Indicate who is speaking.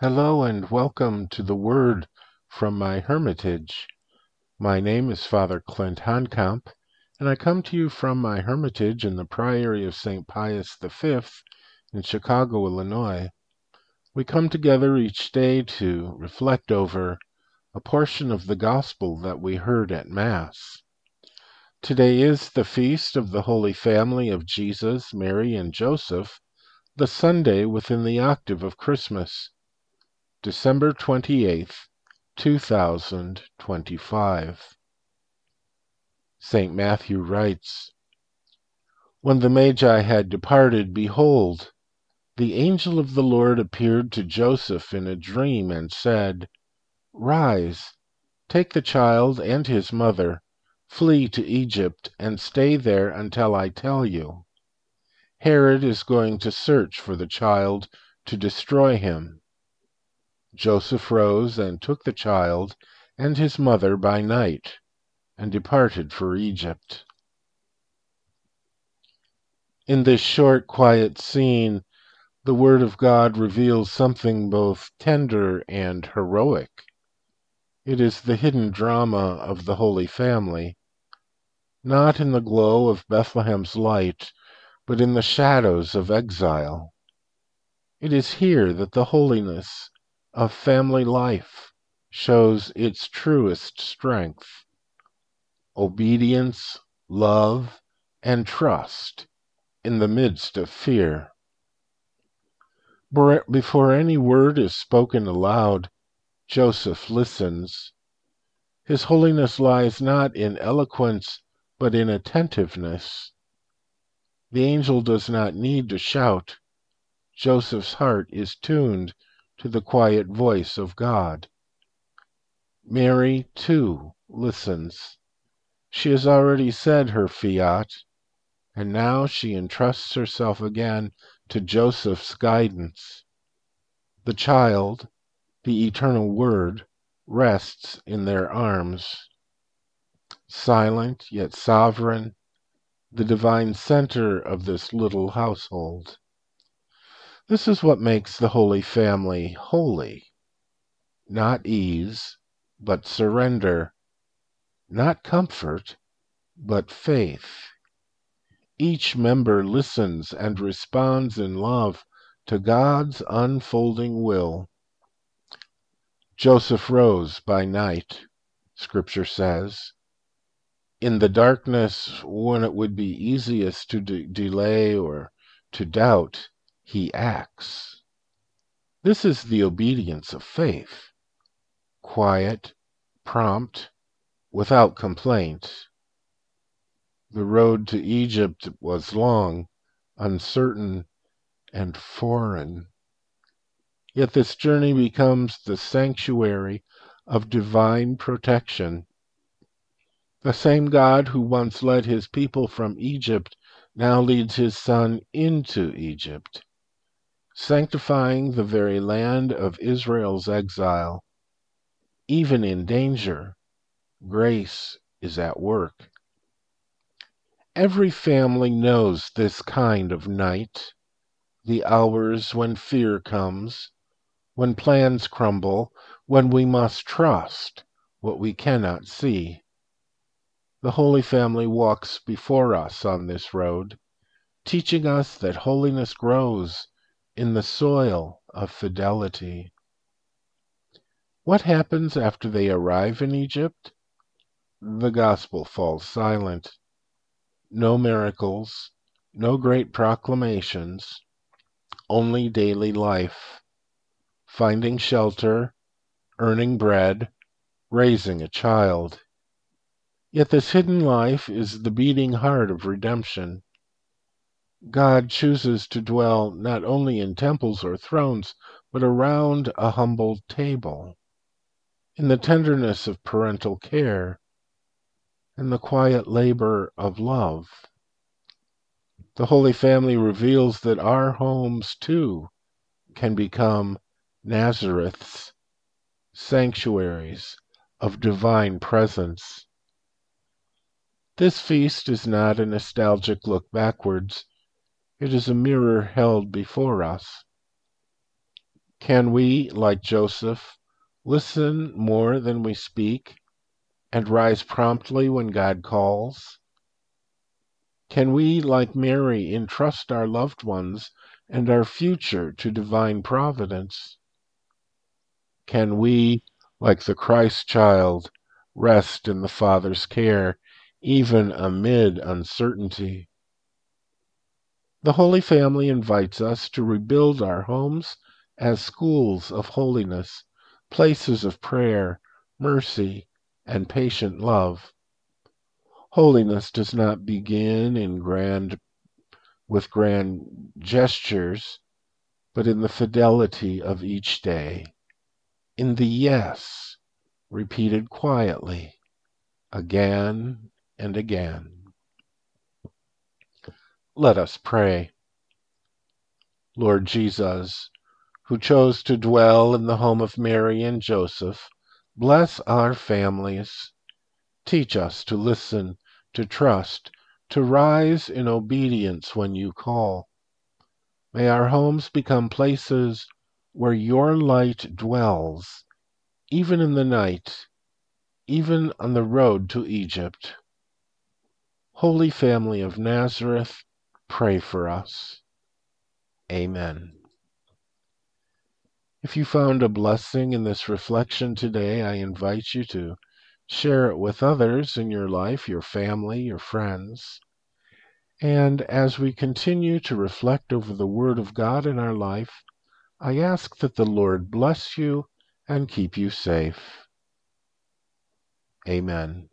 Speaker 1: Hello and welcome to the Word from my hermitage. My name is Father Clint Honkamp, and I come to you from my hermitage in the Priory of St. Pius V in Chicago, Illinois. We come together each day to reflect over a portion of the Gospel that we heard at Mass. Today is the feast of the Holy Family of Jesus, Mary, and Joseph, the Sunday within the octave of Christmas. December 28th, 2025. St. Matthew writes, When the Magi had departed, behold, the angel of the Lord appeared to Joseph in a dream and said, Rise, take the child and his mother, flee to Egypt, and stay there until I tell you. Herod is going to search for the child to destroy him. Joseph rose and took the child and his mother by night, and departed for Egypt. In this short, quiet scene, the Word of God reveals something both tender and heroic. It is the hidden drama of the Holy Family, not in the glow of Bethlehem's light, but in the shadows of exile. It is here that the holiness of family life shows its truest strength. Obedience, love, and trust in the midst of fear. Before any word is spoken aloud, Joseph listens. His holiness lies not in eloquence, but in attentiveness. The angel does not need to shout. Joseph's heart is tuned to the quiet voice of God. Mary, too, listens. She has already said her fiat, and now she entrusts herself again to Joseph's guidance. The child, the eternal Word, rests in their arms. Silent yet sovereign, the divine center of this little household. This is what makes the Holy Family holy. Not ease, but surrender. Not comfort, but faith. Each member listens and responds in love to God's unfolding will. Joseph rose by night, Scripture says. In the darkness, when it would be easiest to delay or to doubt, he acts. This is the obedience of faith. Quiet, prompt, without complaint. The road to Egypt was long, uncertain, and foreign. Yet this journey becomes the sanctuary of divine protection. The same God who once led his people from Egypt now leads his Son into Egypt, sanctifying the very land of Israel's exile. Even in danger, grace is at work. Every family knows this kind of night, the hours when fear comes, when plans crumble, when we must trust what we cannot see. The Holy Family walks before us on this road, teaching us that holiness grows in the soil of fidelity. What happens after they arrive in Egypt? The Gospel falls silent. No miracles, no great proclamations, only daily life, finding shelter, earning bread, raising a child. Yet this hidden life is the beating heart of redemption. God chooses to dwell not only in temples or thrones, but around a humble table, in the tenderness of parental care, and the quiet labor of love. The Holy Family reveals that our homes, too, can become Nazareths, sanctuaries of divine presence. This feast is not a nostalgic look backwards. It is a mirror held before us. Can we, like Joseph, listen more than we speak and rise promptly when God calls? Can we, like Mary, entrust our loved ones and our future to divine providence? Can we, like the Christ child, rest in the Father's care, even amid uncertainty? The Holy Family invites us to rebuild our homes as schools of holiness, places of prayer, mercy, and patient love. Holiness does not begin with grand gestures, but in the fidelity of each day, in the yes, repeated quietly, again and again. Let us pray. Lord Jesus, who chose to dwell in the home of Mary and Joseph, bless our families. Teach us to listen, to trust, to rise in obedience when you call. May our homes become places where your light dwells, even in the night, even on the road to Egypt. Holy Family of Nazareth, pray for us. Amen. If you found a blessing in this reflection today, I invite you to share it with others in your life, your family, your friends. And as we continue to reflect over the Word of God in our life, I ask that the Lord bless you and keep you safe. Amen.